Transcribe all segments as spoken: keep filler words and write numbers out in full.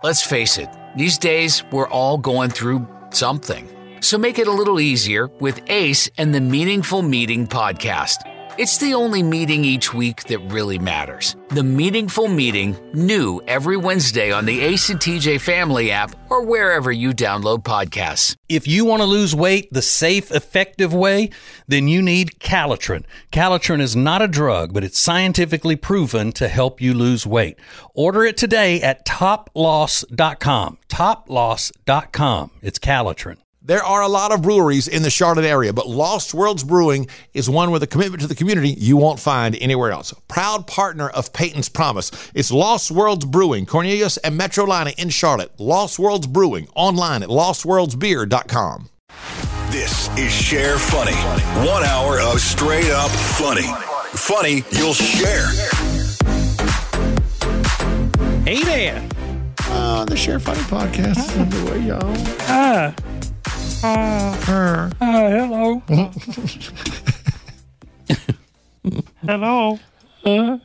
Let's face it, these days we're all going through something. So make it a little easier with Ace and the Meaningful Meeting podcast. It's the only meeting each week that really matters. The Meaningful Meeting, new every Wednesday on the Ace and T J Family app or wherever you download podcasts. If you want to lose weight the safe, effective way, then you need Calitrin. Calitrin is not a drug, but it's scientifically proven to help you lose weight. Order it today at top loss dot com. top loss dot com. It's Calitrin. There are a lot of breweries in the Charlotte area, but Lost Worlds Brewing is one with a commitment to the community you won't find anywhere else. Proud partner of Peyton's Promise. It's Lost Worlds Brewing, Cornelius and Metrolina in Charlotte. Lost Worlds Brewing, online at lost worlds beer dot com. This is Share Funny. One hour of straight up funny. Funny you'll share. Hey there. Uh, the Share Funny podcast is underway, y'all. Ah. Uh, uh, hello. Hello. Uh.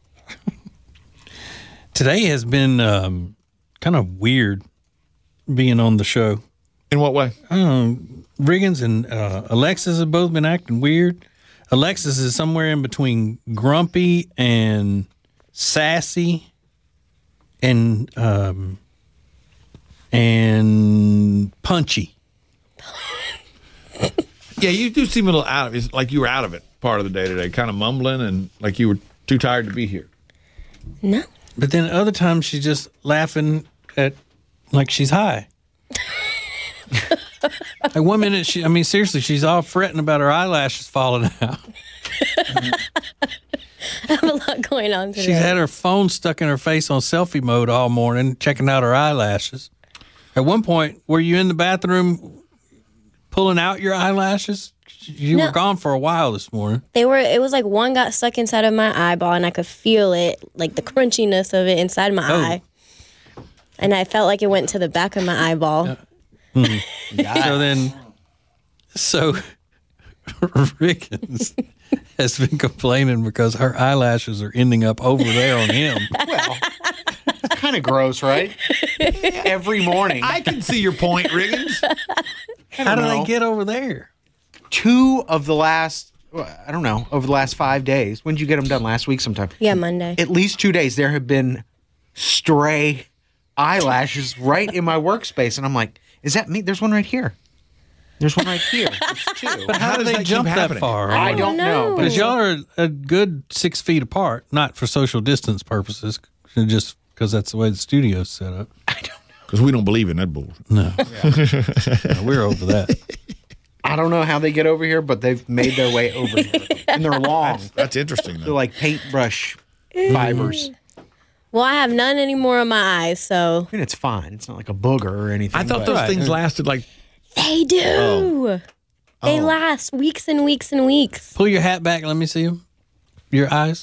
Today has been um, kind of weird being on the show. In what way? Um, Riggins and uh, Alexis have both been acting weird. Alexis is somewhere in between grumpy and sassy and um, and punchy. Yeah, you do seem a little out of it, like you were out of it part of the day today, kind of mumbling and like you were too tired to be here. No. But then other times she's just laughing at, like she's high. Like one minute, she, I mean, seriously, she's all fretting about her eyelashes falling out. I have a lot going on today. She's had her phone stuck in her face on selfie mode all morning, checking out her eyelashes. At one point, were you in the bathroom pulling out your eyelashes? You No. were gone for a while this morning. They were, it was like one got stuck inside of my eyeball and I could feel it, like the crunchiness of it inside my Oh. eye. And I felt like it went to the back of my eyeball. Mm. So then, so Rickens has been complaining because her eyelashes are ending up over there on him. Well, it's kind of gross, right? Every morning. I can see your point, Riggins. How do know. they get over there? Two of the last, I don't know, over the last five days. When did you get them done? Last week sometime? Yeah, Monday. At least two days, there have been stray eyelashes right in my workspace. And I'm like, is that me? There's one right here. There's one right here. There's two. But how, How do does they that keep jump that happening? far? I don't know. But Because it's, y'all are a good six feet apart, not for social distance purposes, just because that's the way the studio's set up. Because we don't believe in that bullshit. No. No, we're over that. I don't know how they get over here, but they've made their way over here. And they're long. That's interesting, They're though. like paintbrush fibers. Well, I have none anymore on my eyes, so. I mean, it's fine. It's not like a booger or anything. I thought but- those Right. things lasted like, They do. Oh. They Oh. last weeks and weeks and weeks. Pull your hat back. Let me see them. Your eyes.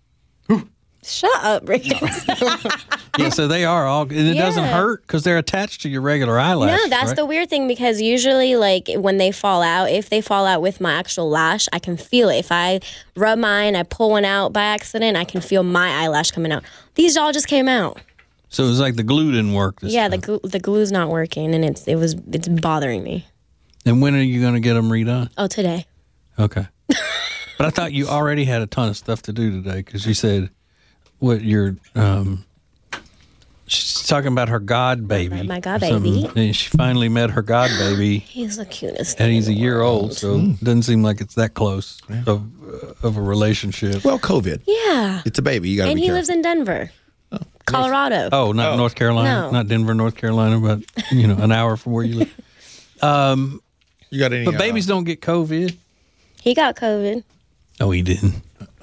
Shut up, Rick. Yeah, so they are all, and it doesn't Yeah. hurt because they're attached to your regular eyelashes. No, that's right? the weird thing because usually, like, when they fall out, if they fall out with my actual lash, I can feel it. If I rub mine, I pull one out by accident, I can feel my eyelash coming out. These all just came out. So it was like the glue didn't work this Yeah, the time. glue, the glue's not working, and it's it was it's bothering me. And when are you going to get them redone? Oh, today. Okay. But I thought you already had a ton of stuff to do today because you said what your um, she's talking about her god baby. My god or something. baby. And she finally met her god baby, He's the cutest. and thing he's a in the year old, world. so it doesn't seem like it's that close of uh, of a relationship. well, COVID. Yeah, It's a baby. You got to and be he careful. lives in Denver, Colorado. Oh, not Oh. North Carolina, No. not Denver, North Carolina, but you know, an hour from where you live. Um, You got any? but uh, babies don't get COVID. He got COVID. Oh, he didn't.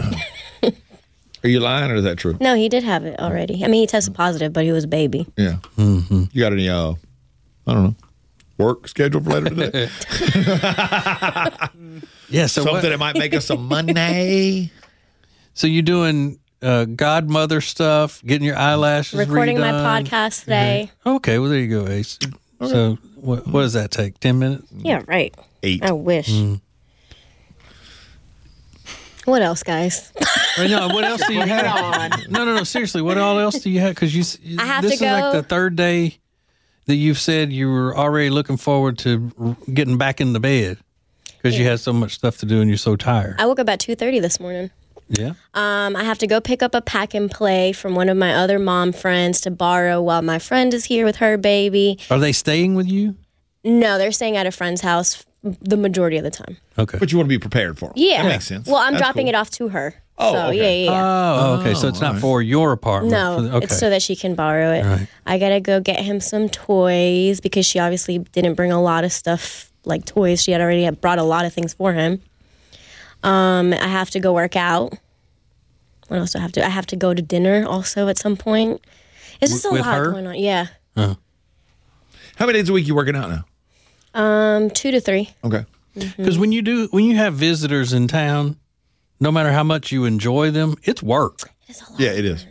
Are you lying or is that true? No, he did have it already. I mean, he tested positive, but he was a baby. Yeah. Mm-hmm. You got any? Uh, I don't know. Work schedule for later today? Yeah. So Something what, that might make us some money. So you're doing uh, godmother stuff, getting your eyelashes Recording my redone. podcast today. Okay, well there you go, Ace. So what, what does that take? Ten minutes? Yeah, right. Eight. I wish. Mm. What else, guys? Wait, no, what else do you have? No, no, no. Seriously, what all else do you have? Because you, I have this to is like go- the third day that you've said you were already looking forward to r- getting back in the bed because you had so much stuff to do and you're so tired. I woke up at two thirty this morning. Yeah. Um, I have to go pick up a pack and play from one of my other mom friends to borrow while my friend is here with her baby. Are they staying with you? No, they're staying at a friend's house the majority of the time. Okay. But you want to be prepared for it. Yeah. That makes sense. Well, I'm That's dropping cool. it off to her. Oh, so, okay. yeah, yeah, yeah. Oh, okay. So it's not right. for your apartment. No, For the- okay. it's so that she can borrow it. Right. I gotta go get him some toys because she obviously didn't bring a lot of stuff like toys. She had already brought a lot of things for him. Um, I have to go work out. What else do I have to? I have to go to dinner also at some point. It's just a With lot her? going on. Yeah, How many days a week you working out now? um, two to three. Okay. Because when you do, when you have visitors in town, no matter how much you enjoy them, it's work. It's a lot. Yeah, it is.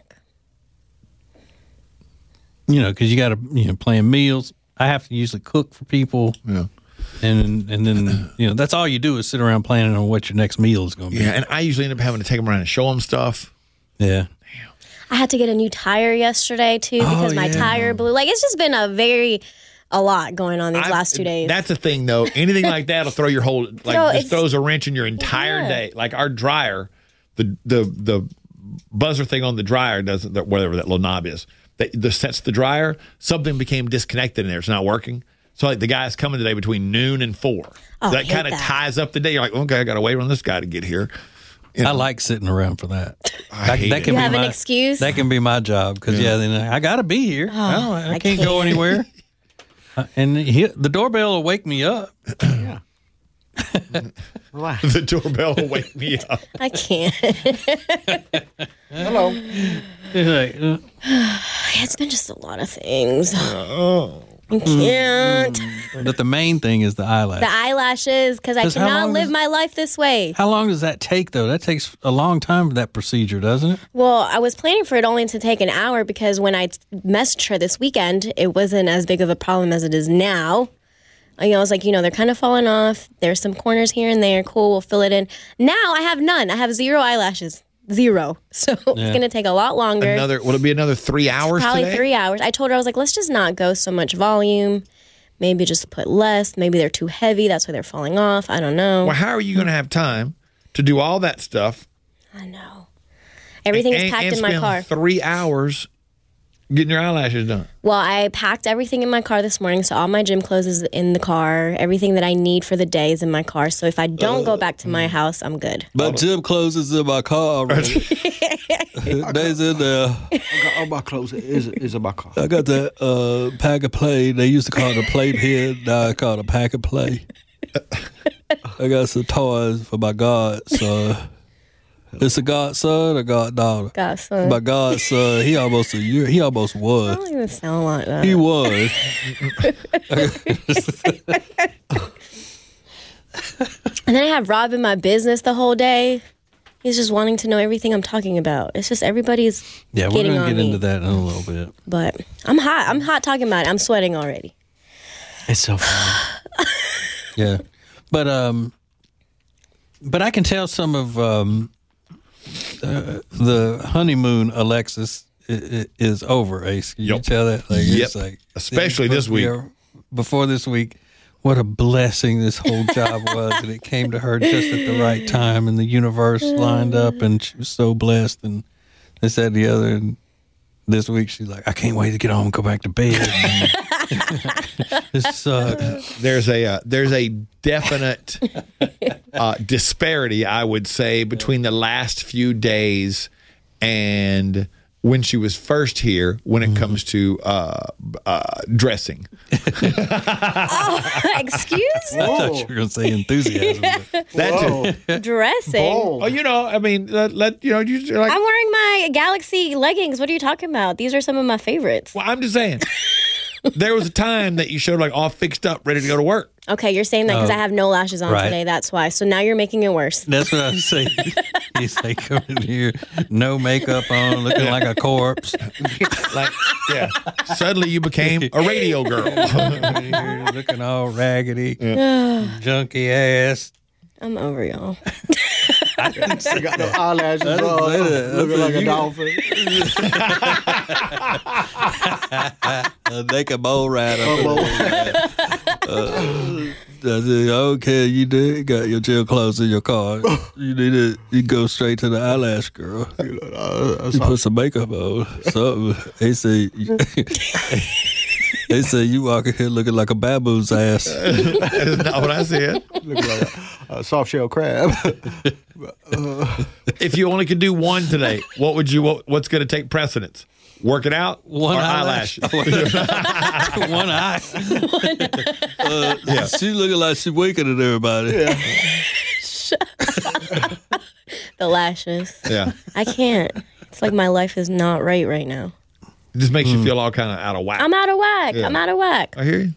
You know, because you got to, you know, plan meals. I have to usually cook for people, Yeah. and and then you know that's all you do is sit around planning on what your next meal is going to be. Yeah, and I usually end up having to take them around and show them stuff. Yeah. I had to get a new tire yesterday too because my yeah. tire blew. Like it's just been a very a lot the on these I've- last two days. That's the thing, though. Anything like that will throw your whole like No, just it's- throws a wrench in your entire Yeah. day. Like our dryer, the the the buzzer thing on the dryer doesn't that whatever that little knob is that the sets the dryer. Something became disconnected in there. It's not working. So like the guy's coming today between noon and four. Oh, so I that hate kind of that. ties up the day. You're like, okay, I got to wait on this guy to get here. You know, I like sitting around for that. I That, hate that it. can You be have an my, excuse? That can be my job because yeah. then I got to be here. I, don't, I, I can't, go can't. anywhere. Uh, and he, the doorbell will wake me up. Yeah. Relax. The doorbell will wake me up. I can't. Hello. It's like, uh, It's been just a lot of things. Oh. I can't. but the main thing is the eyelash. The eyelashes, because I 'Cause how cannot long live is- my life this way. How long does that take, though? That takes a long time for that procedure, doesn't it? Well, I was planning for it only to take an hour because when I t- messaged her this weekend, it wasn't as big of a problem as it is now. You know, I was like, you know, they're kind of falling off. There's some corners here and there. Cool, we'll fill it in. Now I have none. I have zero eyelashes. Zero. So it's going to take a lot longer. Another will it be another three hours? Probably today? three hours. I told her, I was like, let's just not go so much volume. Maybe just put less. Maybe they're too heavy. That's why they're falling off. I don't know. Well, how are you going to have time to do all that stuff? I know. Everything is and, packed and in my spend car. Three hours getting your eyelashes done. Well, I packed everything in my car this morning, so all my gym clothes is in the car. Everything that I need for the day is in my car. So if I don't go back to my house, I'm good. My gym clothes is in my car already. They's in there. I got all my clothes is is in my car. I got that uh, pack and play. They used to call it a play head. Now I call it a pack and play. I got some toys for my godson. It's a godson or goddaughter? Godson. My godson, he almost a year. He almost I was. don't even sound like that. He was. And then I have Rob in my business the whole day. He's just wanting to know everything I'm talking about. It's just everybody's Yeah, we're getting gonna on get me. into that in a little bit. But I'm hot. I'm hot talking about it. I'm sweating already. It's so funny. Yeah, but um, but I can tell some of um, uh, the honeymoon Alexis i- i- is over. Ace, can you Yep. tell that? Like, Yep. it's like Especially this we week. are- before this week, what a blessing this whole job was, and it came to her just at the right time, and the universe lined up, and she was so blessed, and this, that, and the other. And this week, she's like, I can't wait to get home and go back to bed. This sucks. There's a uh, there's a definite uh, disparity, I would say, between the last few days and when she was first here when it comes to uh, uh, dressing. Oh, excuse I thought you were going to say enthusiasm. but- That too. me? Dressing. Oh, you know, I mean, let, let you know, you like. I'm wearing my Galaxy leggings. What are you talking about? These are some of my favorites. Well, I'm just saying. There was a time that you showed like all fixed up, ready to go to work. Okay, you're saying that because I have no lashes on Right. today. That's why. So now you're making it worse. That's what I was saying. He's like coming here, no makeup on, looking like a corpse. Like, yeah. Suddenly you became a radio girl. Here looking all raggedy, junky ass. I'm over y'all. I got no eyelashes on, looking like a dolphin. A naked mole rat. uh, I said, okay, you did got your gym clothes in your car. You need to you go straight to the eyelash girl. You put some makeup on. Something. They say, they say you walking here looking like a baboon's ass. That is not what I said. Looking like a, a soft shell crab. uh, If you only could do one today, what would you? What, what's going to take precedence? Working out One or eyelash. eyelash? One eye. uh, yeah. She looking like she winking at everybody. Yeah. The lashes. Yeah. I can't. It's like my life is not right right now. It just makes you feel all kind of out of whack. I'm out of whack. Yeah. I'm out of whack. I hear you.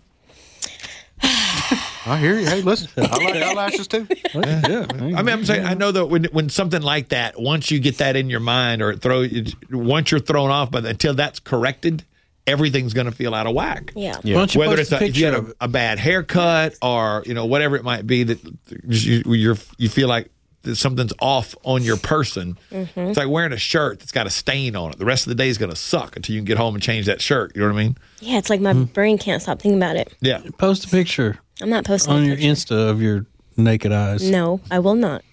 I hear you. Hey, listen, I like eyelashes too. Yeah. I mean, I'm saying, I know that when when something like that, once you get that in your mind, or it throw, it, once you're thrown off, but until that's corrected, everything's going to feel out of whack. Yeah. Why don't you Whether post it's a, if you had picture a, a bad haircut or you know whatever it might be that you you're, you feel like that something's off on your person. Mm-hmm. It's like wearing a shirt that's got a stain on it. The rest of the day is going to suck until you can get home and change that shirt. You know what I mean? Yeah, it's like my brain can't stop thinking about it. Yeah. Post a picture I'm not posting on a your picture. Insta of your naked eyes. No, I will not.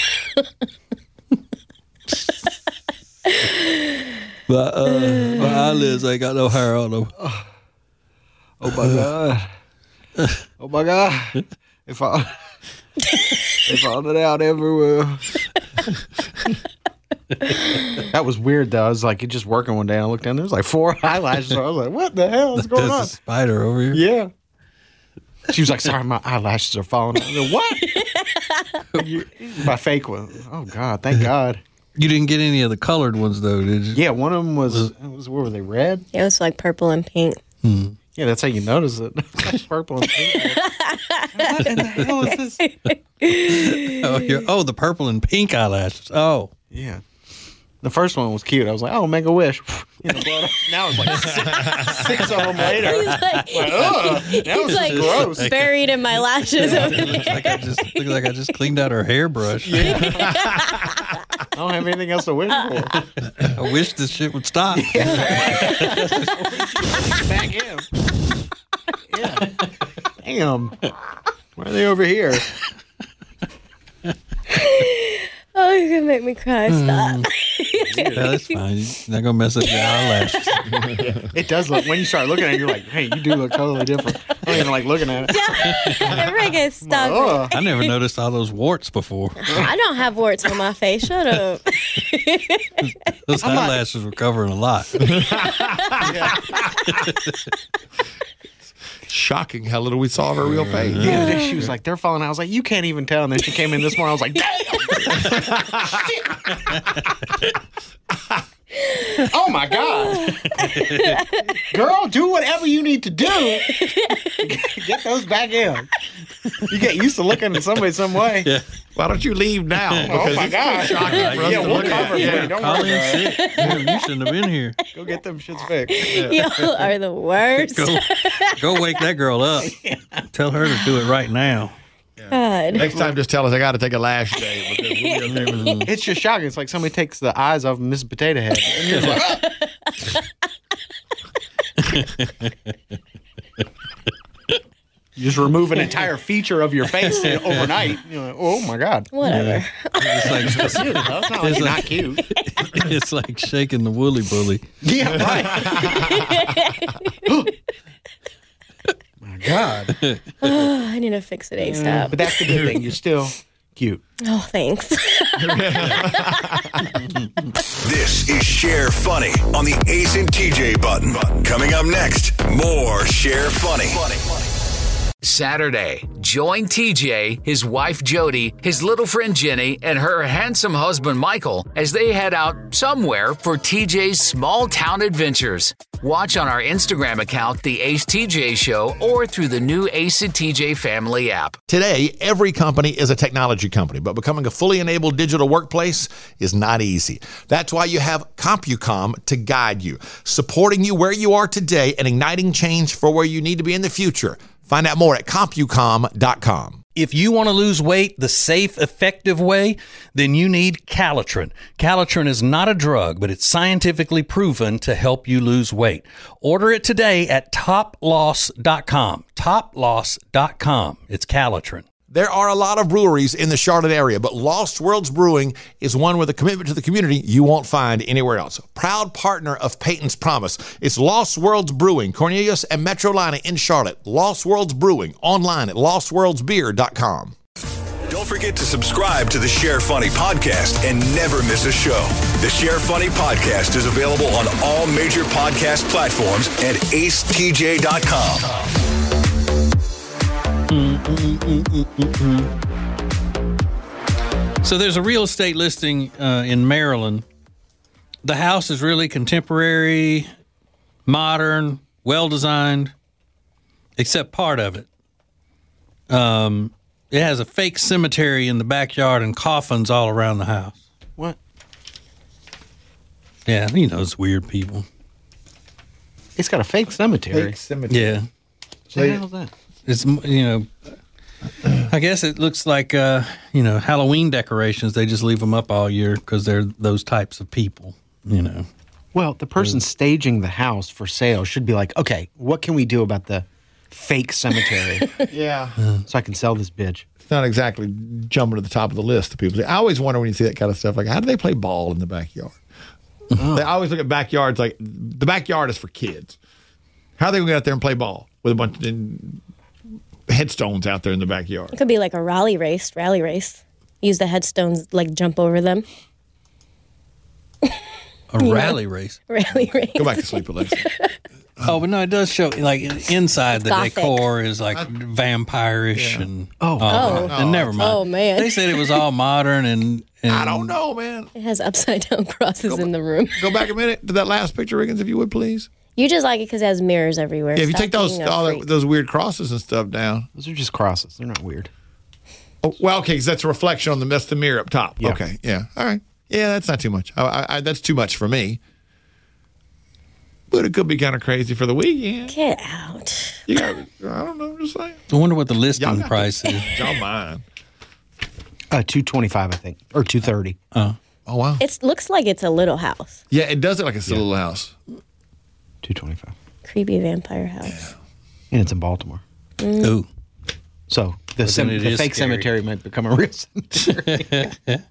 But uh, my eyelids ain't got no hair on them. Oh my god. Oh my god. If I if I it out everywhere. That was weird though. I was like, just working one day. And I looked down. There was like four eyelashes. I was like, what the hell is going There's on? a spider over here. Yeah. She was like, sorry, my eyelashes are falling out. I was like, what? You- my fake one. Oh God, thank God. You didn't get any of the colored ones though, did you? Yeah, one of them was, it was where were they? Red? It was like purple and pink. Yeah, that's how you notice it. Purple and pink. What in the hell is this? Oh, you're, oh, the purple and pink eyelashes. Oh, Yeah. The first one was cute. I was like, oh, make a wish. You know, blow it up. Now it's like six, six of them later. He's like, Ugh, that he's was like gross. buried in my lashes over looks there. like I just looks like I just cleaned out her hairbrush. I don't have anything else to wish for. I wish this shit would stop. Back in. Yeah. Damn. Why are they over here? Oh, you're going to make me cry. Stop. Yeah, that's fine. You're not gonna mess up your eyelashes. It does look, when you start looking at it, you're like, hey, you do look totally different. I don't even like looking at it. Rick, stop it. Ugh. I never noticed all those warts before. I don't have warts on my face. Shut up. Those eyelashes were covering a lot. Shocking how little we saw of her real face. The other day she was like, they're falling out. I was like, you can't even tell. And then she came in this morning. I was like, damn. Oh my God. Girl, do whatever you need to do. Get those back in. You get used to looking at somebody some way. Yeah. Why don't you leave now? Oh Because my it's God. shocking for us Yeah, to we'll look at. cover for Yeah. you. Don't Call worry in about it. sick. Yeah, you shouldn't have been here. Go get them shits fixed. Y'all are the worst. Go, go wake that girl up. Tell her to do it right now. God. Next time, just tell us I got to take a lash day. Because we'll be able to- It's just shocking. It's like somebody takes the eyes off of Miss Potato Head. And you're just like, you just remove an entire feature of your face overnight. You're like, oh my God. Whatever. It's like That's not like It's you're like- not cute. it's like shaking the woolly bully. Yeah, right. My God. Oh, I need to fix it ASAP. But that's the good thing. You're still cute. Oh, thanks. This is Share Funny on the Ace and T J button. Coming up next, more Share Funny. Saturday, join T J, his wife Jody, his little friend Jenny, and her handsome husband Michael as they head out somewhere for T J's small town adventures. Watch on our Instagram account, The Ace T J Show, or through the new Ace and T J Family app. Today, every company is a technology company, but becoming a fully enabled digital workplace is not easy. That's why you have CompuCom to guide you, supporting you where you are today and igniting change for where you need to be in the future. Find out more at CompuCom dot com. If you want to lose weight the safe, effective way, then you need Calitrin. Calitrin is not a drug, but it's scientifically proven to help you lose weight. Order it today at top loss dot com. top loss dot com. It's Calitrin. There are a lot of breweries in the Charlotte area, but Lost Worlds Brewing is one with a commitment to the community you won't find anywhere else. Proud partner of Peyton's Promise. It's Lost Worlds Brewing, Cornelius and Metrolina in Charlotte. Lost Worlds Brewing, online at lost worlds beer dot com. Don't forget to subscribe to the Share Funny podcast and never miss a show. The Share Funny podcast is available on all major podcast platforms and ace t j dot com. Mm, mm, mm, mm, mm, mm. So there's a real estate listing uh, in Maryland. The house is really contemporary, modern, well-designed, except part of it. Um, it has a fake cemetery in the backyard and coffins all around the house. What? Yeah, you know, it's weird people. It's got a fake cemetery. Fake cemetery. Yeah. What the hell is that? It's, you know, I guess it looks like, uh, you know, Halloween decorations. They just leave them up all year because they're those types of people, you know. Well, the person staging the house for sale should be like, okay, what can we do about the fake cemetery Yeah. so I can sell this bitch? It's not exactly jumping to the top of the list of people. I always wonder when you see that kind of stuff, like, how do they play ball in the backyard? Oh. They always look at backyards like, the backyard is for kids. How are they going to get out there and play ball with a bunch of headstones out there in the backyard? It could be like a rally race, rally race. Use the headstones, like jump over them. A Yeah. rally race. Rally race. Go back to sleep, Alexa. Oh, but no, it does show, like, inside the Gothic. decor is, like, vampire-ish and... Oh. Oh. And never mind. Oh, man. They said it was all modern and... and I don't know, man. It has upside down crosses in the room. Go back a minute to that last picture, Riggins, if you would, please. You just like it because it has mirrors everywhere. Yeah, if you Stop take those being a all freak. the, those weird crosses and stuff down. Those are just crosses. They're not weird. Oh, well, okay, because that's a reflection on the that's the mirror up top. Yeah. Okay, yeah, all right, yeah, that's not too much. I, I, I, that's too much for me. But it could be kind of crazy for the weekend. Get out. You got, I don't know, I'm just saying. I wonder what the listing Y'all got price is. Y'all mind? Uh, two twenty-five, I think, or two thirty. Oh. Oh wow. It looks like it's a little house. Yeah, it does look like it's a little house. Two twenty-five, Creepy vampire house. and it's in Baltimore. Ooh. So the, then cem- it the is fake scary. cemetery might become a real cemetery.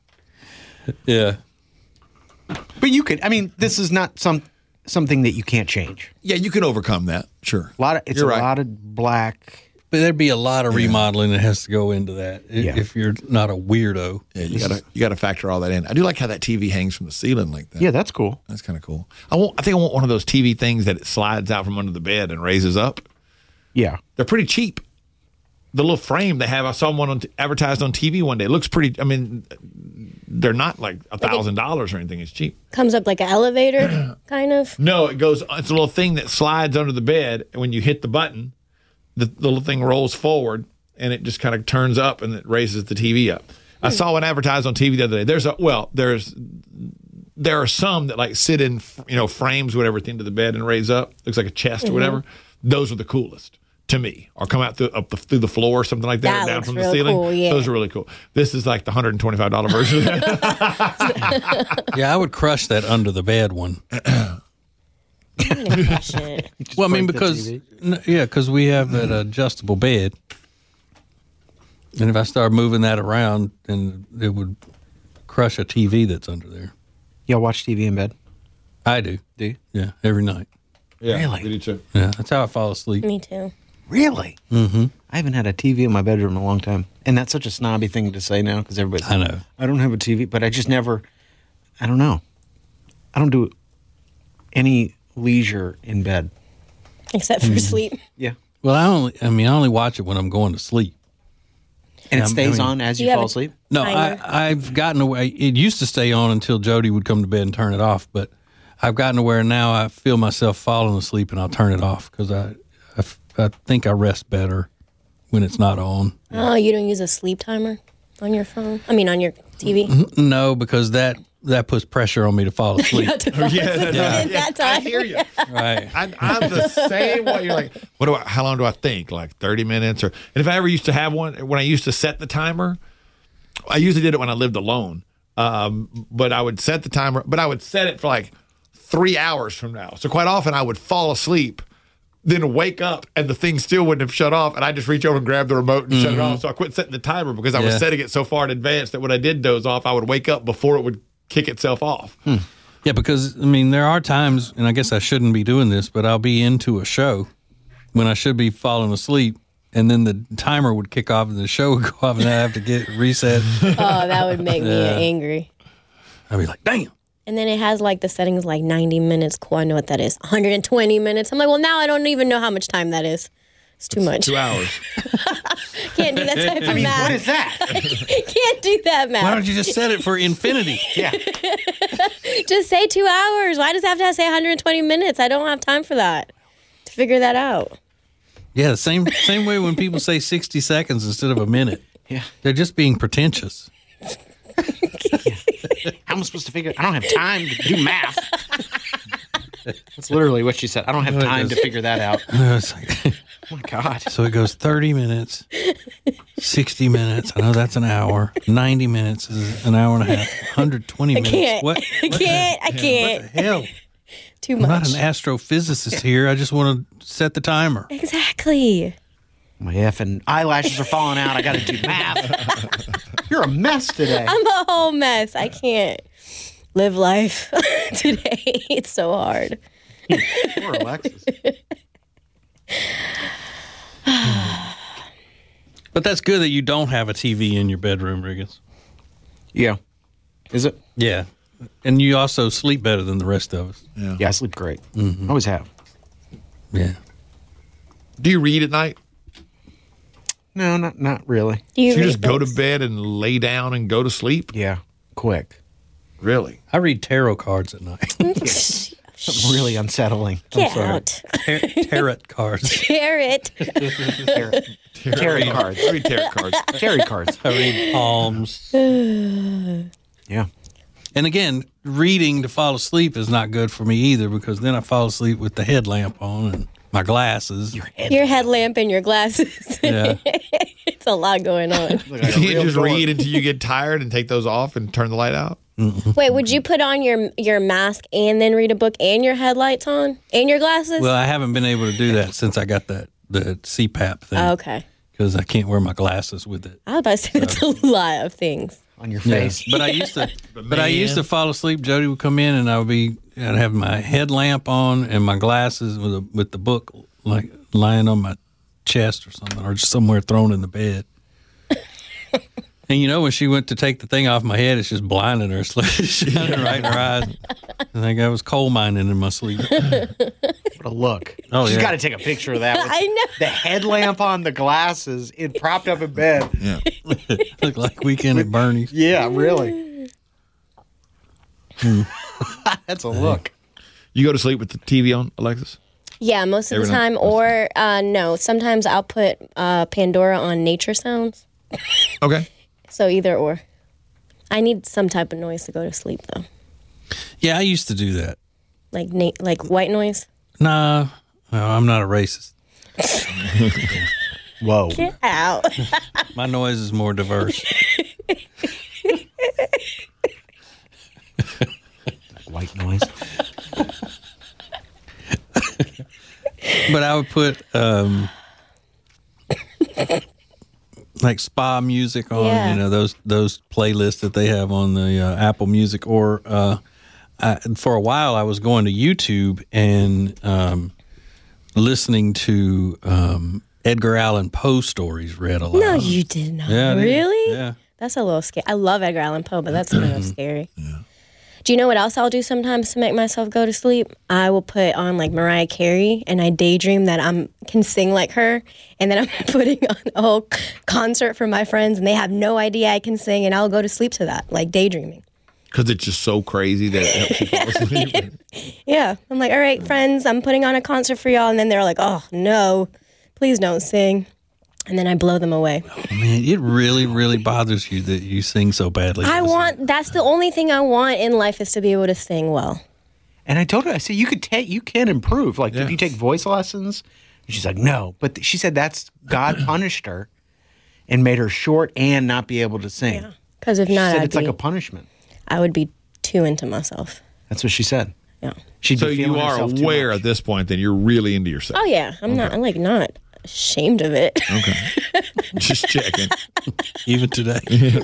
Yeah. But you could. I mean, this is not some something that you can't change. Yeah, you can overcome that. Sure. A lot of it's You're a right. lot of black. But there'd be a lot of remodeling that has to go into that i- Yeah. if you're not a weirdo. Yeah, you gotta you gotta factor all that in. I do like how that T V hangs from the ceiling like that. Yeah, that's cool. That's kind of cool. I want. I think I want one of those T V things that it slides out from under the bed and raises up. Yeah. They're pretty cheap. The little frame they have, I saw one on t- advertised on T V one day. It looks pretty. I mean, they're not like a thousand dollars or anything. It's cheap. Comes up like an elevator, kind of. No, it goes. It's a little thing that slides under the bed, and when you hit the button, the, the little thing rolls forward, and it just kind of turns up, and it raises the T V up. I saw one advertised on T V the other day. There's a well, there's there are some that like sit in you know frames, whatever, at the end of the bed and raise up. Looks like a chest or whatever. Those are the coolest to me, or come out through up the, through the floor or something like that, That or down looks from the real ceiling. cool, yeah. Those are really cool. This is like the one hundred twenty-five dollars version of that. Yeah, I would crush that under the bed one. I'm gonna crush it. Well, I mean, break the because, T n- yeah, because we have that adjustable bed. And if I start moving that around, then it would crush a T V that's under there. Y'all watch T V in bed? I do. Do you? Yeah, every night. Yeah, Really? we do too. Yeah, that's how I fall asleep. Me too. Really? Mm-hmm. I haven't had a T V in my bedroom in a long time, and that's such a snobby thing to say now because everybody's. I know. I don't have a T V, but I just never. I don't know. I don't do any leisure in bed. Except for sleep. Yeah. Well, I only, I mean, I only watch it when I'm going to sleep. And Yeah, it I stays mean- on as Do you you have fall a- asleep? No, I, Timer. I've gotten away. It used to stay on until Jody would come to bed and turn it off, but I've gotten to where now I feel myself falling asleep and I'll turn it off because I, I, f- I think I rest better when it's not on. Oh, you don't use a sleep timer on your phone? I mean, on your T V? No, because that that puts pressure on me to fall asleep. yeah, yeah, Yeah. yeah, That I time. hear you. Right. I, I'm the same way. You're like, what do I? How long do I think? Like thirty minutes, or and if I ever used to have one, when I used to set the timer, I usually did it when I lived alone. Um, but I would set the timer, but I would set it for like three hours from now. So quite often I would fall asleep, then wake up, and the thing still wouldn't have shut off, and I just reach over and grab the remote and mm-hmm. shut it off. So I quit setting the timer because I was Yeah. setting it so far in advance that when I did doze off, I would wake up before it would kick itself off. Hmm. Yeah, because, I mean, there are times, and I guess I shouldn't be doing this, but I'll be into a show when I should be falling asleep, and then the timer would kick off and the show would go off, and I have to get reset. Oh, that would make me Yeah. angry. I'd be like, damn. And then it has like the settings like ninety minutes. Cool, I know what that is. one hundred twenty minutes. I'm like, well, now I don't even know how much time that is. It's too much. Two hours. Can't do that type of I mean, math. what is that? Can't do that math. Why don't you just set it for infinity? Yeah. Just say two hours. Why does it have to say one hundred twenty minutes? I don't have time for that to figure that out. Yeah, the same same way when people say sixty seconds instead of a minute. Yeah. They're just being pretentious. How am I supposed to figure? I don't have time to do math. That's literally what she said. I don't have time to figure that out. It's like, Oh my God. so it goes thirty minutes, sixty minutes. I know that's an hour. ninety minutes is an hour and a half. one hundred twenty I minutes. can't. What? I can't. I can't. What the hell? Too I'm not much. an astrophysicist here. I just want to set the timer. Exactly. My effing eyelashes are falling out. I got to do math. You're a mess today. I'm a whole mess. I can't live life today. It's so hard. Poor Alexis. But that's good that you don't have a T V in your bedroom, Riggins. Yeah. Is it? Yeah. And you also sleep better than the rest of us. Yeah, I sleep great. Mm-hmm. Always have. Yeah. Do you read at night? No, not not really. Do you, So you read just go to books? bed and lay down and go to sleep? Yeah, quick. Really? I read tarot cards at night. Something really unsettling. Get sorry. out. Tar- tarot cards. Carrot. Tarot, tarot cards. I read tarot cards. Tarot cards. I read palms. Yeah. And again, reading to fall asleep is not good for me either because then I fall asleep with the headlamp on and my glasses. Your head. Your headlamp and your glasses. Yeah. It's a lot going on. Look like a You can't real just dork. read until you get tired and take those off and turn the light out? Wait, would you put on your your mask and then read a book and your headlights on and your glasses? Well, I haven't been able to do that since I got that the C PAP thing. Oh, okay. Because I can't wear my glasses with it. I was about to say that's a lot of things. on your Yeah. face. But I used to but I used to fall asleep. Jody would come in and I would be I'd have my headlamp on and my glasses with a, with the book like lying on my chest or something or just somewhere thrown in the bed. And you know, when she went to take the thing off my head, it's just blinding her, it's like shining right in her eyes. I think I was coal mining in my sleep. What a look. Oh, She's yeah. got to take a picture of that. With I know. the headlamp on the glasses, it propped up in bed. Yeah. Looked like Weekend at Bernie's. Yeah, really. That's a look. You go to sleep with the T V on, Alexis? Yeah, most of Every the night? time. Or uh, no, sometimes I'll put uh, Pandora on nature sounds. Okay. So either or. I need some type of noise to go to sleep though, Yeah, I used to do that. like na- like white noise. Nah, no, I'm not a racist. Whoa. Get out. My noise is more diverse. White noise. But I would put um, like spa music on, Yeah. you know, those those playlists that they have on the uh, Apple Music. Or uh, I, for a while, I was going to YouTube and um, listening to um, Edgar Allan Poe stories read aloud. No, you did not. Yeah, I did. Really? Yeah. That's a little scary. I love Edgar Allan Poe, but that's a little scary. Do you know what else I'll do sometimes to make myself go to sleep? I will put on like Mariah Carey, and I daydream that I'm can sing like her, and then I'm putting on a whole concert for my friends, and they have no idea I can sing, and I'll go to sleep to that, like daydreaming. Because it's just so crazy that it helps you fall asleep. Yeah, I'm like, all right, friends, I'm putting on a concert for y'all, and then they're like, oh no, please don't sing. and then I blow them away. Oh, man, it really, really bothers you that you sing so badly. I want, that's the only thing I want in life is to be able to sing well. And I told her, I said, you could take, you can improve. Like, Yeah. if you take voice lessons. And she's like, no. But th- she said that's God punished her and made her short and not be able to sing. Yeah. Because if She not, said I'd it's be, like a punishment. I would be too into myself. That's what she said. Yeah. She'd So be you feeling are herself too aware much. at this point that you're really into yourself. Oh yeah, I'm not. I'm like not ashamed of it. Okay. Just checking. Even today.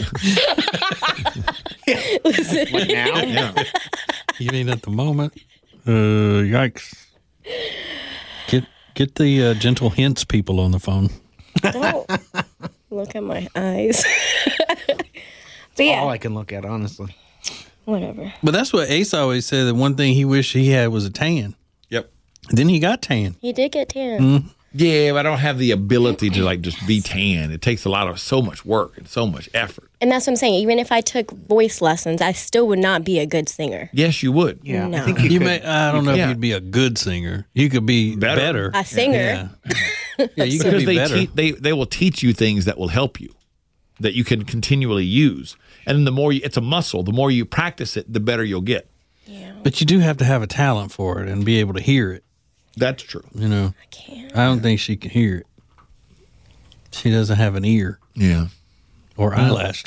Like now? Yeah. You mean at the moment? Uh, yikes. Get get the uh, gentle hints people on the phone. Don't look at my eyes. But yeah, All I can look at, honestly. whatever. But that's what Ace always said, that one thing he wished he had was a tan. Yep. Then he got tan. He did get tan. Mm-hmm. Yeah, but I don't have the ability to like just be tan. It takes a lot of so much work and so much effort. And that's what I'm saying. Even if I took voice lessons, I still would not be a good singer. Yes, you would. Yeah, No. I think you, You could. may, I don't know Yeah. if you'd be a good singer. You could be Better. better. A singer. Yeah. Yeah, you could Because be they, better. te- they they will teach you things that will help you, that you can continually use. And the more you, it's a muscle, the more you practice it, the better you'll get. Yeah, But you do have to have a talent for it and be able to hear it. That's true. You know, I can't. I don't think she can hear it. She doesn't have an ear Yeah. or eyelash.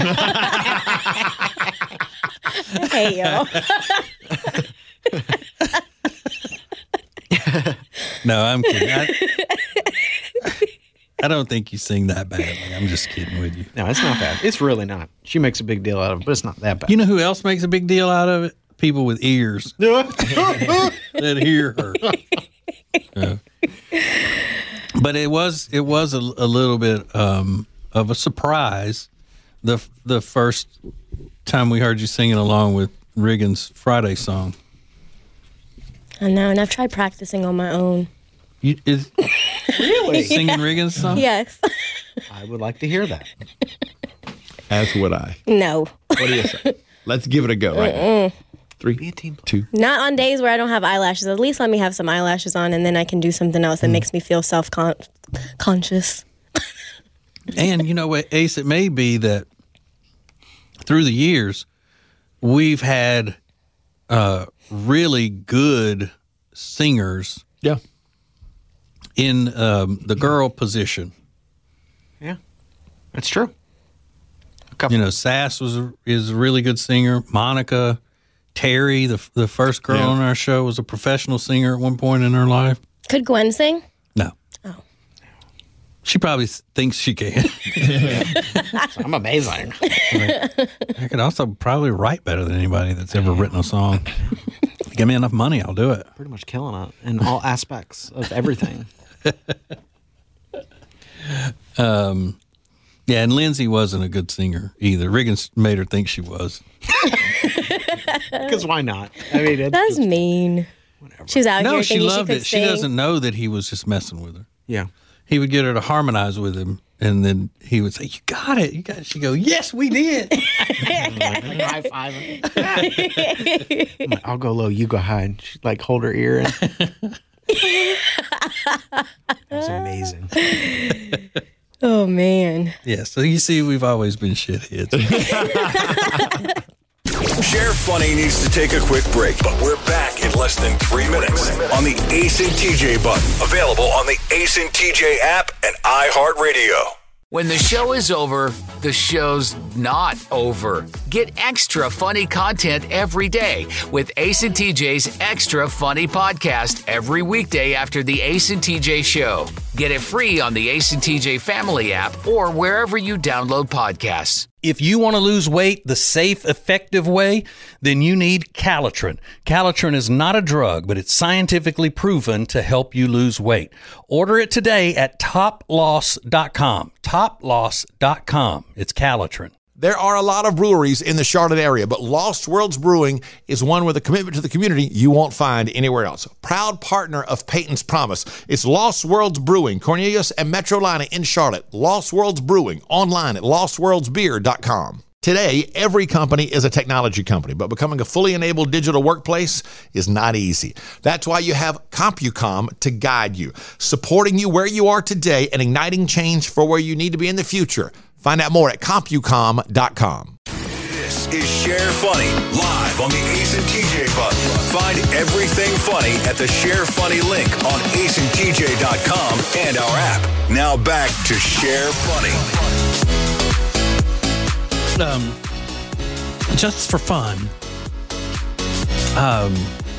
Hey yo. No, I'm kidding. I, I don't think you sing that badly. I'm just kidding with you. No, it's not bad. It's really not. She makes a big deal out of it, but it's not that bad. You know who else makes a big deal out of it? People with ears that hear her. Yeah. But it was it was a, a little bit um, of a surprise the the first time we heard you singing along with Riggins' Friday song. I know, and I've tried practicing on my own. You, is, Really? singing Riggins' song? Yes. I would like to hear that. As would I. No. What do you say? Let's give it a go right now. Three, Be a team player. two. Not on days where I don't have eyelashes. At least let me have some eyelashes on, and then I can do something else that makes me feel self conscious. And you know what, Ace, it may be that through the years, we've had uh, really good singers Yeah. in um, the girl position. Yeah, that's true. A couple. You know, Sass was a, is a really good singer. Monica, Terry, the the first girl Yeah. on our show, was a professional singer at one point in her life. Could Gwen sing? No. Oh. She probably thinks she can. I'm amazing. I could also probably write better than anybody that's ever written a song. Give me enough money, I'll do it. Pretty much killing it in all aspects of everything. Um, yeah, and Lindsay wasn't a good singer either. Riggins made her think she was. Because why not? I mean, it's That's just- mean. She's out No, here she thinking loved she could it. She sing. doesn't know that he was just messing with her. yeah. He would get her to harmonize with him, and then he would say, "You got it, you got it." She'd go, "Yes, we did." High five. I'm like, I'll go low, you go high. And she'd like hold her ear in. That's amazing. Oh man. Yeah, so you see, we've always been shitheads. Share Funny needs to take a quick break, but we're back in less than three minutes on the Ace and T J button. Available on the Ace and T J app and iHeartRadio. When the show is over, the show's not over. Get extra funny content every day with Ace and T J's Extra Funny Podcast every weekday after the Ace and T J show. Get it free on the Ace and T J Family app or wherever you download podcasts. If you want to lose weight the safe, effective way, then you need Calitrin. Calitrin is not a drug, but it's scientifically proven to help you lose weight. Order it today at top loss dot com. top loss dot com. It's Calitrin. There are a lot of breweries in the Charlotte area, but Lost Worlds Brewing is one with a commitment to the community you won't find anywhere else. Proud partner of Peyton's Promise. It's Lost Worlds Brewing, Cornelius and Metrolina in Charlotte. Lost Worlds Brewing, online at lost worlds beer dot com. Today, every company is a technology company, but becoming a fully enabled digital workplace is not easy. That's why you have CompuCom to guide you, supporting you where you are today and igniting change for where you need to be in the future. Find out more at CompuCom dot com. This is Share Funny, live on the Ace and T J button. Find everything funny at the Share Funny link on ace and t j dot com and our app. Now back to Share Funny. Um, just for fun, um,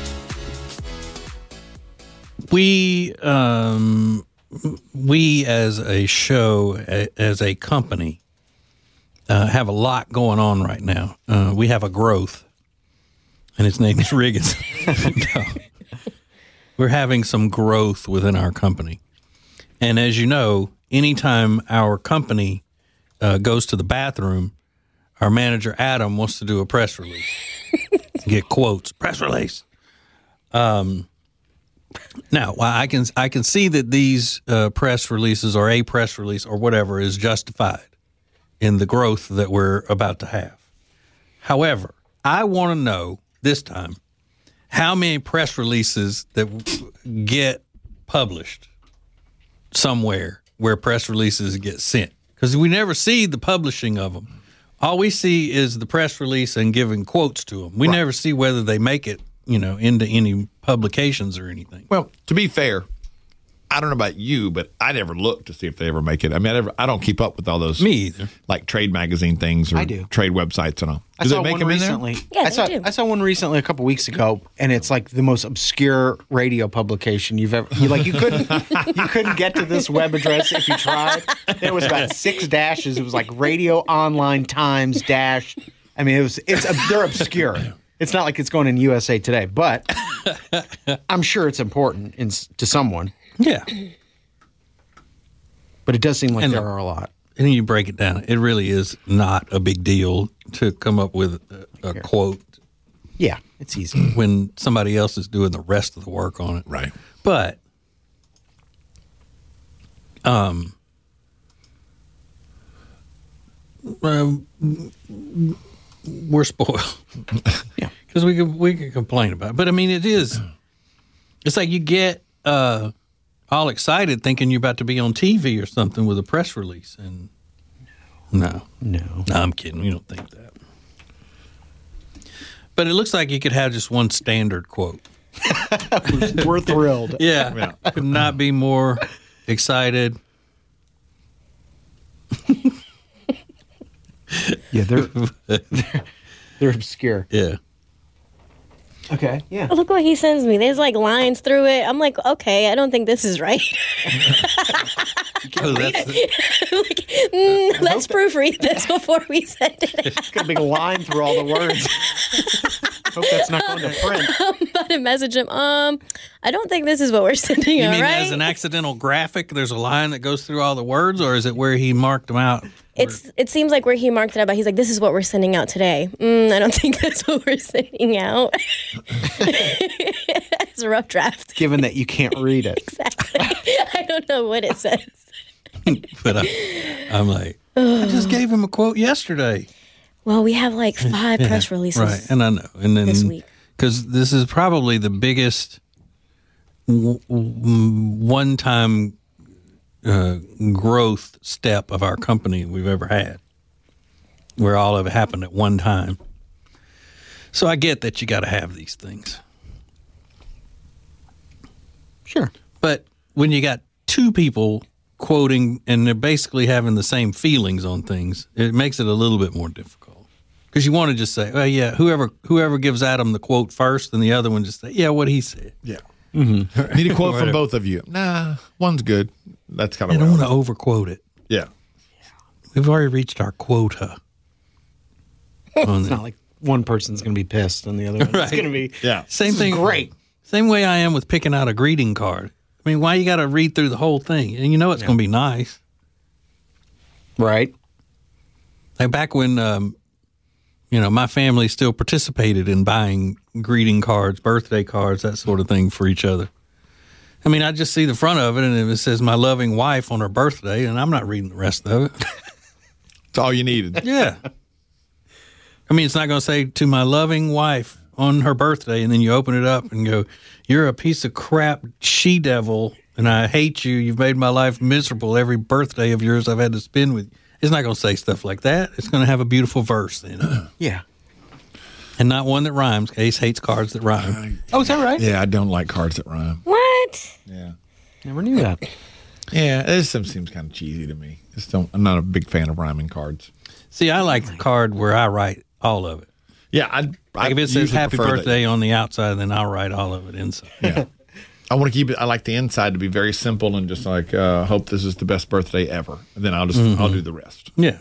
we um, we as a show, a, as a company, uh, have a lot going on right now. Uh, we have a growth, and its name is Riggins. No. We're having some growth within our company, and as you know, anytime our company uh, goes to the bathroom, our manager, Adam, wants to do a press release. Get quotes. Press release. Um, now, I can I can see that these uh, press releases or a press release or whatever is justified in the growth that we're about to have. However, I want to know this time how many press releases that get published somewhere where press releases get sent. Because we never see the publishing of them. All we see is the press release and giving quotes to them. We right. never see whether they make it, you know, into any publications or anything. Well, to be fair, I don't know about you, but I never look to see if they ever make it. I mean, I, never, I don't keep up with all those. Me either. Like trade magazine things or I do. Trade websites and all. I Do saw they make one them recently. in Yeah, I they saw do. I saw one recently a couple weeks ago, and it's like the most obscure radio publication you've ever. You like you couldn't you couldn't get to this web address if you tried. It was about six dashes. It was like Radio Online Times dash. I mean, it was it's they're obscure. It's not like it's going in U S A Today, but I'm sure it's important in, to someone. Yeah. But it does seem like And there look, are a lot. And you break it down. It really is not a big deal to come up with a, a quote Yeah, it's easy. when somebody else is doing the rest of the work on it. Right. But um, um we're spoiled. Yeah. Because we can we can complain about it. But I mean, it is. It's like you get uh, all excited thinking you're about to be on T V or something with a press release, and no, No. no, I'm kidding. We don't think that. But it looks like you could have just one standard quote. We're thrilled. Yeah, could not be more excited. Yeah, they're, they're they're obscure. Yeah. Okay. Yeah. Look what he sends me. There's like lines through it. I'm like, okay, I don't think this is right. Oh, that's like, mm, let's proofread this before we send it out. It's got a big line through all the words. Hope that's not going to print. I'm about to message him. Um, I don't think this is what we're sending You out, mean right? as an accidental graphic, there's a line that goes through all the words, or is it where he marked them out? It's. It seems like where he marked it out, but he's like, this is what we're sending out today. Mm, I don't think that's what we're sending out. It's a rough draft. Given that you can't read it. Exactly. I don't know what it says. But I, I'm like, I just gave him a quote yesterday. Well, we have like five Yeah, press releases. right? And I know, and then this week. because this is probably the biggest w- w- one-time uh, growth step of our company we've ever had, where all of it happened at one time. So I get that you got to have these things, Sure. but when you got two people quoting and they're basically having the same feelings on things, it makes it a little bit more difficult. Because you want to just say, well, yeah, whoever whoever gives Adam the quote first, and the other one just say, yeah, what he said. Yeah. Mm-hmm. Need a quote from both of you. Nah, one's good. That's kind I of don't want to overquote it. Yeah. We've already reached our quota. It's not like one person's going to be pissed and the other one's Right. going to be. Yeah. Same This is thing. great. Same way I am with picking out a greeting card. I mean, why you got to read through the whole thing? And you know it's going to be nice. Right. Like back when, um, you know, my family still participated in buying greeting cards, birthday cards, that sort of thing for each other. I mean, I just see the front of it, and it says "my loving wife" on her birthday, and I'm not reading the rest of it. It's all you needed. Yeah. I mean, it's not going to say to my loving wife on her birthday, and then you open it up and go, "You're a piece of crap she-devil, and I hate you. You've made my life miserable every birthday of yours I've had to spend with you." It's not going to say stuff like that. It's going to have a beautiful verse in it. Yeah. And not one that rhymes. Ace hates cards that rhyme. Oh, is that right? Yeah, I don't like cards that rhyme. What? Yeah. Never knew that. Yeah, this seems kind of cheesy to me. Just don't, I'm not a big fan of rhyming cards. See, I like the card where I write all of it. Yeah, I, Like I if it says usually happy prefer birthday on the outside, then I'll write all of it inside. That. Yeah. I want to keep it. I like the inside to be very simple and just like uh, hope this is the best birthday ever. And then I'll just Mm-hmm. I'll do the rest. Yeah.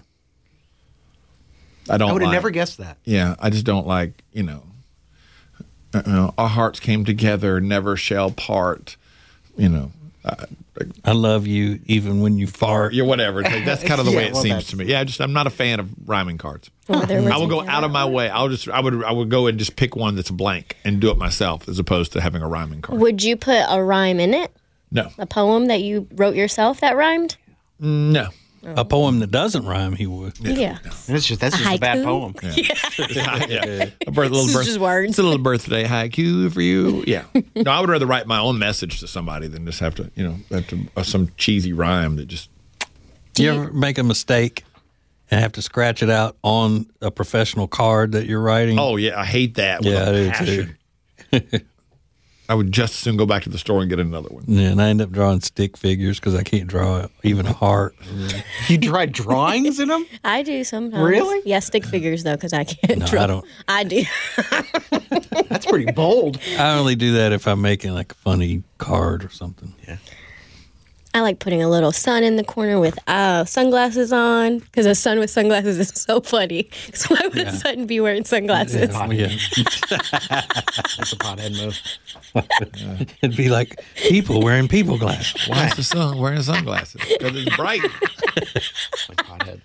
I don't. I would have like, never guessed that. Yeah, I just don't like you know. Uh, you know, our hearts came together, never shall part. You know, uh, I love you even when you fart. yeah, whatever. It's like, that's kind of the Yeah, way it well, seems that's- to me. Yeah, just I'm not a fan of rhyming cards. Well, there I will was go a- out of my way. I'll just I would I would go and just pick one that's blank and do it myself as opposed to having a rhyming card. Would you put a rhyme in it? No, A poem that you wrote yourself that rhymed? no. A poem that doesn't rhyme, he would. Yeah. And it's just that's just a, haiku? bad poem. yeah. A birth, little This is birth, just words. It's a little birthday haiku for you. Yeah. No, I would rather write my own message to somebody than just have to, you know, have to uh, some cheesy rhyme that just. Do you ever make a mistake and have to scratch it out on a professional card that you're writing? Oh yeah, I hate that. With Yeah, a I do passion. I would just as soon go back to the store and get another one. Yeah, and I end up drawing stick figures because I can't draw even a heart. You tried drawings in them? I do sometimes. Really? Yeah, stick figures though, because I can't No, draw. I don't. I do. That's pretty bold. I only do that if I'm making like a funny card or something. Yeah. I like putting a little sun in the corner with uh, sunglasses on, because a sun with sunglasses is so funny. So why would a sun be wearing sunglasses? Yeah. Yeah. That's a pothead move. It'd be like people wearing people glasses. Why is the sun wearing sunglasses? Because it's bright. Like pothead.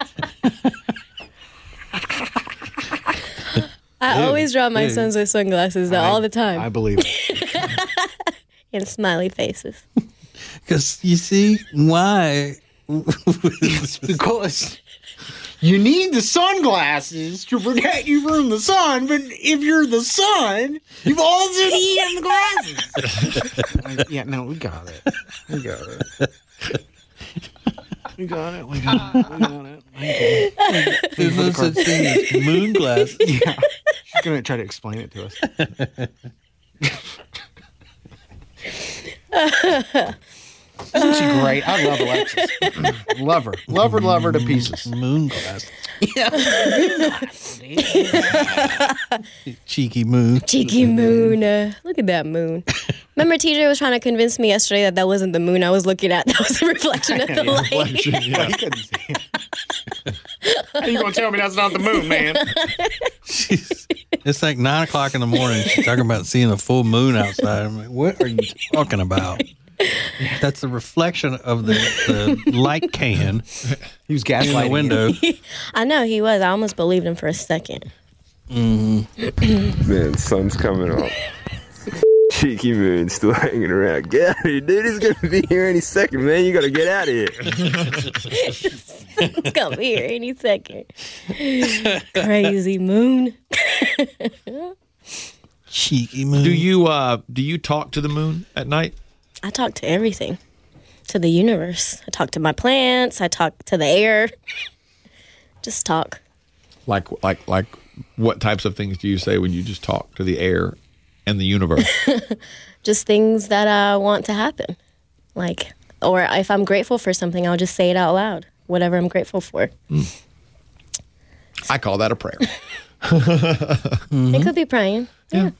I always draw my sons with sunglasses though, all the time, I believe it. and smiley faces. Because you see, why? Because you need the sunglasses to protect you from the sun, but if you're the sun, you've also needed the glasses. Like, yeah, no, we got it. We got it. We got it. We got it. We got it. Okay. There's no such thing as moon glasses. Yeah. She's going to try to explain it to us. Isn't she great? I love Alexis. Love her. Love her, love her to pieces. Moon glasses. Cheeky moon. Cheeky moon. Uh, look at that moon. Remember, T J was trying to convince me yesterday that that wasn't the moon I was looking at. That was a reflection of the light. Well, he couldn't see it. How you going to tell me that's not the moon, man? She's, it's like nine o'clock in the morning. She's talking about seeing a full moon outside. I'm like, what are you talking about? That's the reflection of the, the light can He was in gaslighting the window. I know he was. I almost believed him for a second. Man, sun's coming up. Cheeky moon still hanging around. Get out of here, dude. It's gonna be here any second, man. You gotta get out of here. It's gonna be here any second. Crazy moon. Cheeky moon. Do you uh do you talk to the moon at night? I talk to everything, to the universe. I talk to my plants. I talk to the air. Just talk. Like like like what types of things do you say when you just talk to the air and the universe? Just things that I want to happen. Like, or if I'm grateful for something, I'll just say it out loud. Whatever I'm grateful for. Mm. I call that a prayer. Mm-hmm. It could be praying. Yeah.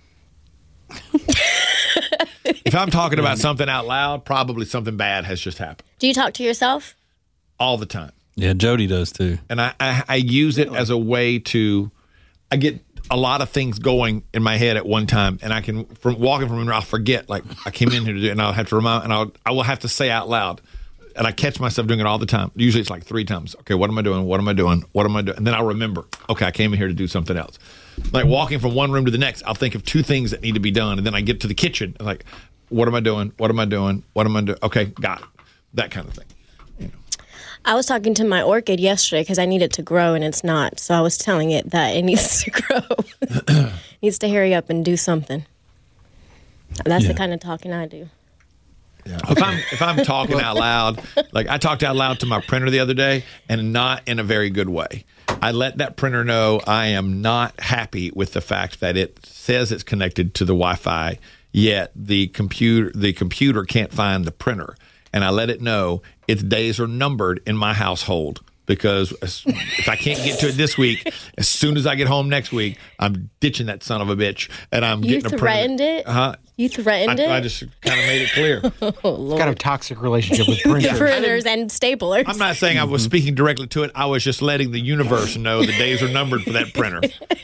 If I'm talking about something out loud, probably something bad has just happened Do you talk to yourself? all the time. Yeah, Jody does too. And I, I, I use it as a way to, I get a lot of things going in my head at one time, and I can, from walking from here, I'll forget, like I came in here to do it, and I'll have to remind, and I'll, I will have to say out loud, and I catch myself doing it all the time. Usually it's like three times. Okay, what am I doing? What am I doing? What am I doing? And then I'll remember, okay, I came in here to do something else. Like walking from one room to the next, I'll think of two things that need to be done, and then I get to the kitchen, and like, what am I doing? What am I doing? What am I doing? Okay, got it. That kind of thing. I was talking to my orchid yesterday because I need it to grow and it's not. So I was telling it that it needs to grow. It needs to hurry up and do something. That's Yeah. the kind of talking I do. Yeah. If I'm if I'm talking out loud, like I talked out loud to my printer the other day, and not in a very good way. I let that printer know I am not happy with the fact that it says it's connected to the Wi-Fi, yet the computer the computer can't find the printer. And I let it know its days are numbered in my household, because if I can't get to it this week, as soon as I get home next week, I'm ditching that son of a bitch, and I'm You getting a threatened printer. it? Uh-huh. You threatened I, it? I just kind of made it clear. Oh, Lord. Got a toxic relationship with printers. Printers and staplers. I'm not saying I was speaking directly to it. I was just letting the universe know the days are numbered for that printer.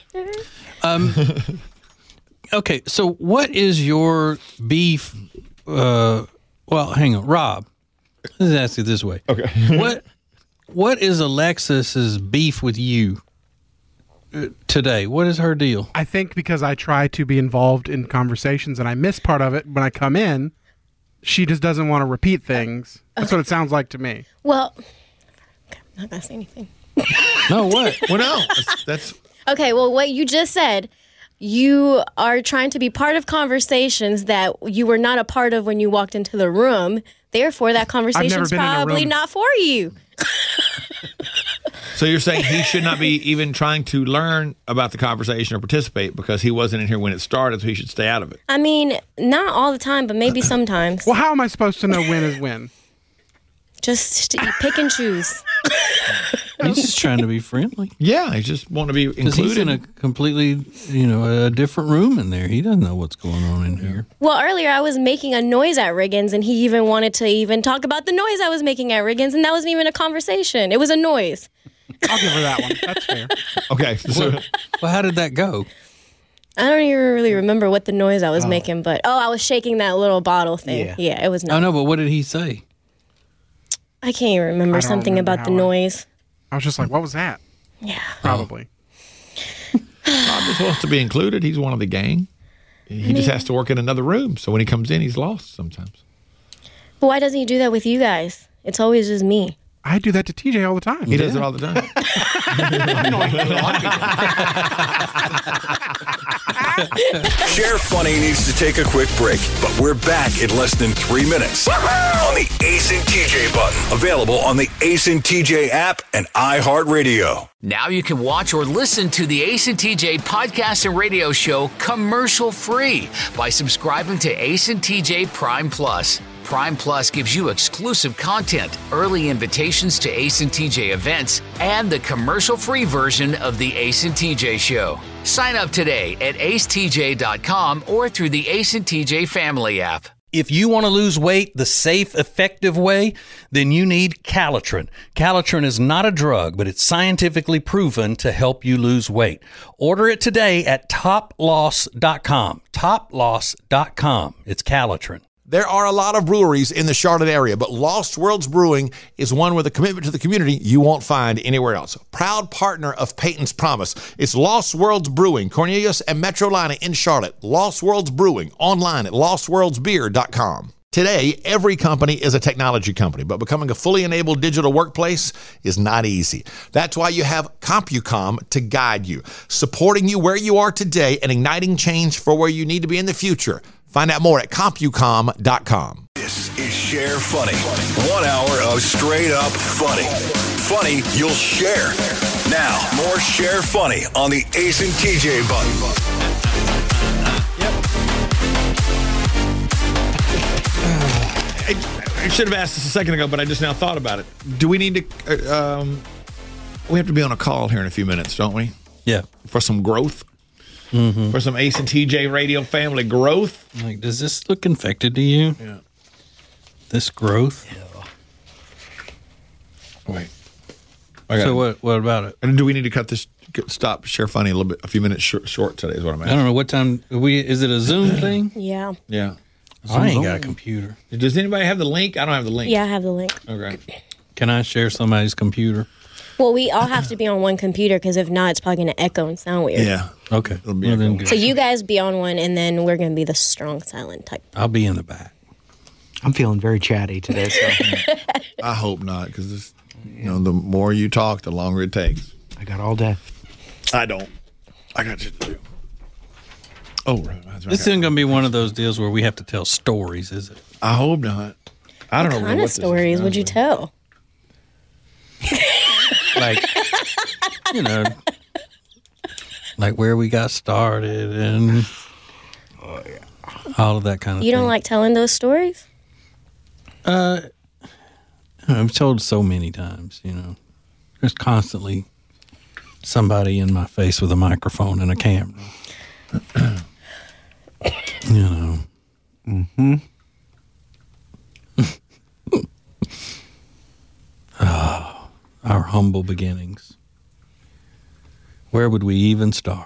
Um, okay, so what is your beef? Uh, well, hang on, Rob. Let's ask it this way. Okay. What What is Alexis's beef with you uh, today? What is her deal? I think because I try to be involved in conversations and I miss part of it when I come in, she just doesn't want to repeat things. That's what it sounds like to me. Well, I'm not going to say anything. No, what? Well, no, that's, that's Okay, well, what you just said, you are trying to be part of conversations that you were not a part of when you walked into the room. Therefore, that conversation's been in a probably room. not for you. so you're saying he should not be even trying to learn about the conversation or participate because he wasn't in here when it started, so he should stay out of it. I mean, not all the time, but maybe sometimes. Well, how am I supposed to know when is when? Just pick and choose. He's just trying to be friendly. Yeah, he just want to be Because he's in a included. completely, you know, a different room in there. He doesn't know what's going on in here. Well, earlier I was making a noise at Riggins, and he even wanted to even talk about the noise I was making at Riggins, and that wasn't even a conversation. It was a noise. I'll give her that one. That's fair. Okay, so Well, how did that go? I don't even really remember what the noise I was making, but oh, I was shaking that little bottle thing. Yeah. Yeah, it was I not. know, but what did he say? I can't even remember I don't something remember about the how I- noise. I was just like, what was that? Yeah. Probably. Bob just wants to be included. He's one of the gang. He just has to work in another room. So when he comes in, he's lost sometimes. But why doesn't he do that with you guys? It's always just me. I do that to T J all the time. He does it all the time. Share Funny needs to take a quick break, but we're back in less than three minutes on the Ace and T J button. Available on the Ace and T J app and iHeartRadio. Now you can watch or listen to the Ace and T J podcast and radio show commercial free by subscribing to Ace and T J Prime Plus. Prime Plus gives you exclusive content, early invitations to Ace and T J events, and the commercial-free version of the Ace and T J show. Sign up today at ace t j dot com or through the Ace and T J family app. If you want to lose weight the safe, effective way, then you need Calitrin. Calitrin is not a drug, but it's scientifically proven to help you lose weight. Order it today at top loss dot com. top loss dot com. It's Calitrin. There are a lot of breweries in the Charlotte area, but Lost Worlds Brewing is one with a commitment to the community you won't find anywhere else. Proud partner of Peyton's Promise. It's Lost Worlds Brewing, Cornelius and Metrolina in Charlotte. Lost Worlds Brewing, online at lost worlds beer dot com. Today, every company is a technology company, but becoming a fully enabled digital workplace is not easy. That's why you have CompuCom to guide you, supporting you where you are today and igniting change for where you need to be in the future. Find out more at compucom dot com. This is Share Funny. One hour of straight up funny. Funny you'll share. Now, more Share Funny on the Ace and T J button. I, I should have asked this a second ago, but I just now thought about it. Do we need to, uh, um, we have to be on a call here in a few minutes, don't we? Yeah. For some growth? Mm-hmm. For some Ace and T J radio family growth? Like, does this look infected to you? Yeah. This growth? Wait. I got So it. what? What about it? And do we need to cut this, stop, Share Funny a little bit, a few minutes short, short today is what I'm I asking. don't know what time. We is it a Zoom thing? Yeah. Yeah. I ain't got a computer. Does anybody have the link? I don't have the link. Yeah, I have the link. Okay. Can I share somebody's computer? Well, we all have to be on one computer because if not, it's probably going to echo and sound weird. Yeah. Okay. It'll be Well, a then go. good. So you guys be on one, and then we're going to be the strong silent type. I'll be in the back. I'm feeling very chatty today. So I hope not, because you know, the more you talk, the longer it takes. I got all day. I don't. I got shit to do. Oh, right. This isn't going to be one of those deals where we have to tell stories, is it? I hope not. I don't what know kind what of stories would you tell? Like, you know, like where we got started and oh, yeah. all of that kind of You thing. don't like telling those stories? Uh, I've told so many times, you know. There's constantly somebody in my face with a microphone and a camera. You know. Mm-hmm. Oh, our humble beginnings. Where would we even start?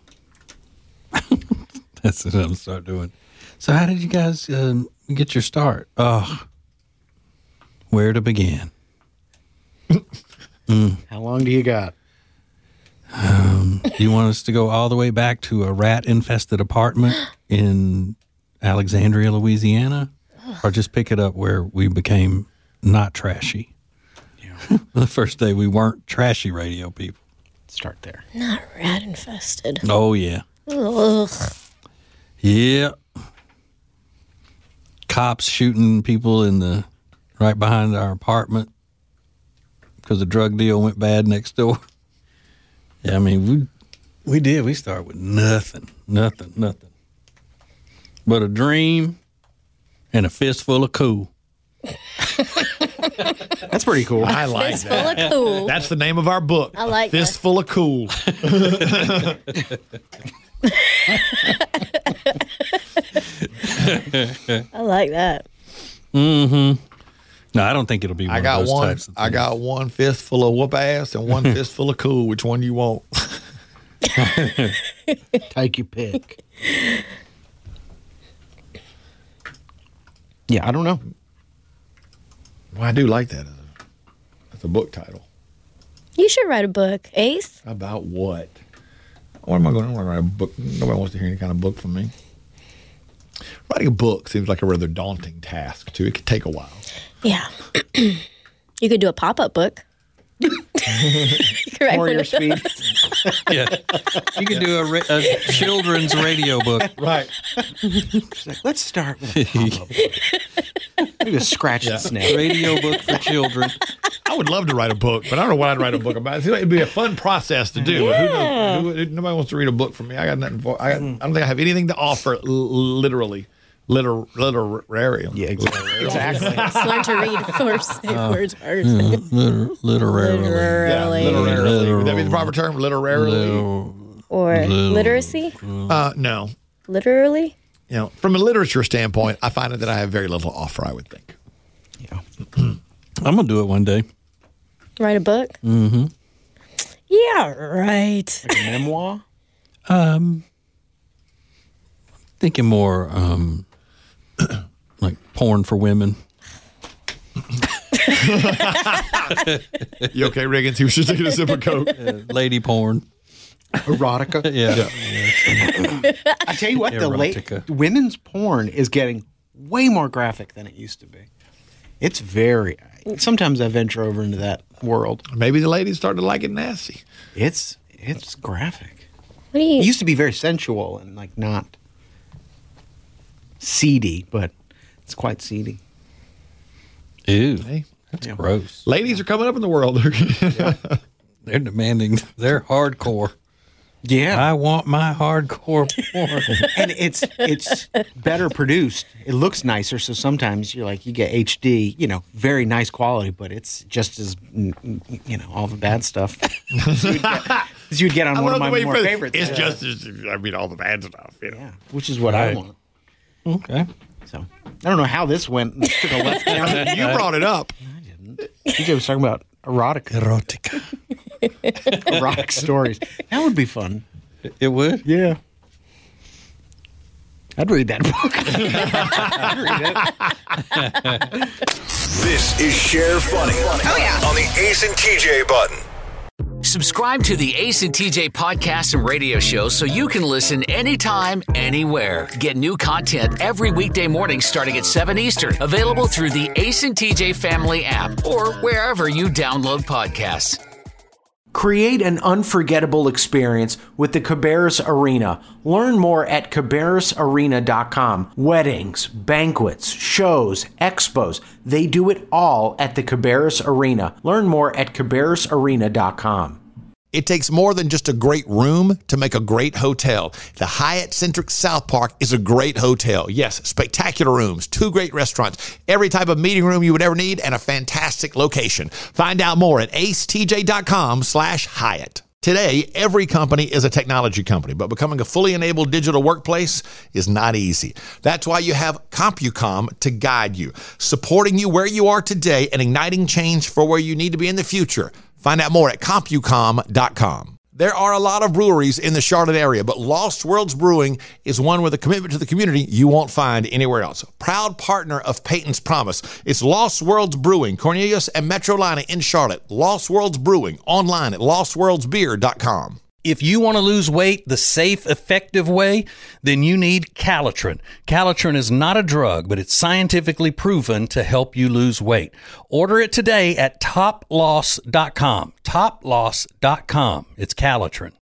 That's what I'm going to start doing. So how did you guys um, get your start? Oh, where to begin? mm. How long do you got? Um, you want us to go all the way back to a rat-infested apartment in Alexandria, Louisiana? Or just pick it up where we became not trashy? Yeah. The first day we weren't trashy radio people. Start there. Not rat infested. Oh, yeah. Ugh. Yeah. Cops shooting people in the right behind our apartment because the drug deal went bad next door. Yeah, I mean, we we did. We started with nothing, nothing, nothing. But a dream and a fistful of cool. That's pretty cool. I like Fistful that. of cool. That's the name of our book. I like that. Fistful of cool. I like that. Mm-hmm. No, I don't think it'll be one I got of those one. types of things. I got one fistful of whoop ass and one fistful of cool. Which one you want? Take your pick. Yeah, I don't know. Well, I do like that as a, as a book title. You should write a book, Ace. About what? What am I going to want to write a book? Nobody wants to hear any kind of book from me. Writing a book seems like a rather daunting task, too. It could take a while. Yeah. You could do a pop-up book. You could write More one your of speed. those. Yeah. You could do a, ra- a children's radio book. Right. She's like, let's start with a pop-up book. Maybe a scratch and sniff. Radio book for children. I would love to write a book, but I don't know what I'd write a book about. It'd be a fun process to do. But who knows? Who, nobody wants to read a book from me. I got nothing for. I, got, I don't think I have anything to offer. L- literally, liter literary. Yeah, exactly. exactly. Just learn to read four safe words first. Yeah, liter- literarily. Yeah, Literally. literarily. Would that be the proper term? Literarily. Liter- Or Little- literacy? Uh, no. Literally? You know, from a literature standpoint, I find that I have very little to offer. I would think. Yeah. I'm going to do it one day. Write a book? Mm-hmm. Yeah, right. Like a memoir? Um, thinking more um, like porn for women. You okay, Riggins? He was just taking a sip of Coke. Uh, lady porn. Erotica? Yeah. I tell you what, the late Erotica. women's porn is getting way more graphic than it used to be. It's very. Sometimes I venture over into that world. Maybe the ladies starting to like it nasty. It's it's graphic. What do you? It used to be very sensual and like not seedy, but it's quite seedy. Ew. Hey, That's Yeah. gross. ladies are coming up in the world. They're demanding. They're hardcore. Yeah, I want my hardcore porn. and it's it's better produced. It looks nicer, so sometimes you're like you get H D, you know, very nice quality, but it's just as mm, mm, you know all the bad stuff as you'd get, as you'd get on I one of love the my way you more phrase it. favorites. It's Yeah. just, as, I mean, all the bad stuff. You know. yeah, which is what I Right. want. Okay. So I don't know how this went. This took a left turn. You brought it up. D J was talking about erotica, Erotica. erotic stories. That would be fun. It would? Yeah. I'd read that book. I'd read it. This is Share Funny. Oh, yeah. On the Ace and T J button. Subscribe to the Ace and T J podcast and radio show so you can listen anytime, anywhere. Get new content every weekday morning starting at seven Eastern. Available through the Ace and T J family app or wherever you download podcasts. Create an unforgettable experience with the Cabarrus Arena. Learn more at cabarrus arena dot com. Weddings, banquets, shows, expos, they do it all at the Cabarrus Arena. Learn more at cabarrus arena dot com. It takes more than just a great room to make a great hotel. The Hyatt Centric South Park is a great hotel. Yes, spectacular rooms, two great restaurants, every type of meeting room you would ever need, and a fantastic location. Find out more at acetj.com slash Hyatt. Today, every company is a technology company, but becoming a fully enabled digital workplace is not easy. That's why you have CompuCom to guide you, supporting you where you are today and igniting change for where you need to be in the future. Find out more at compucom dot com. There are a lot of breweries in the Charlotte area, but Lost Worlds Brewing is one with a commitment to the community you won't find anywhere else. Proud partner of Peyton's Promise. It's Lost Worlds Brewing, Cornelius and Metrolina in Charlotte. Lost Worlds Brewing, online at lost worlds beer dot com. If you want to lose weight the safe, effective way, then you need Calitrin. Calitrin is not a drug, but it's scientifically proven to help you lose weight. Order it today at top loss dot com. top loss dot com. It's Calitrin.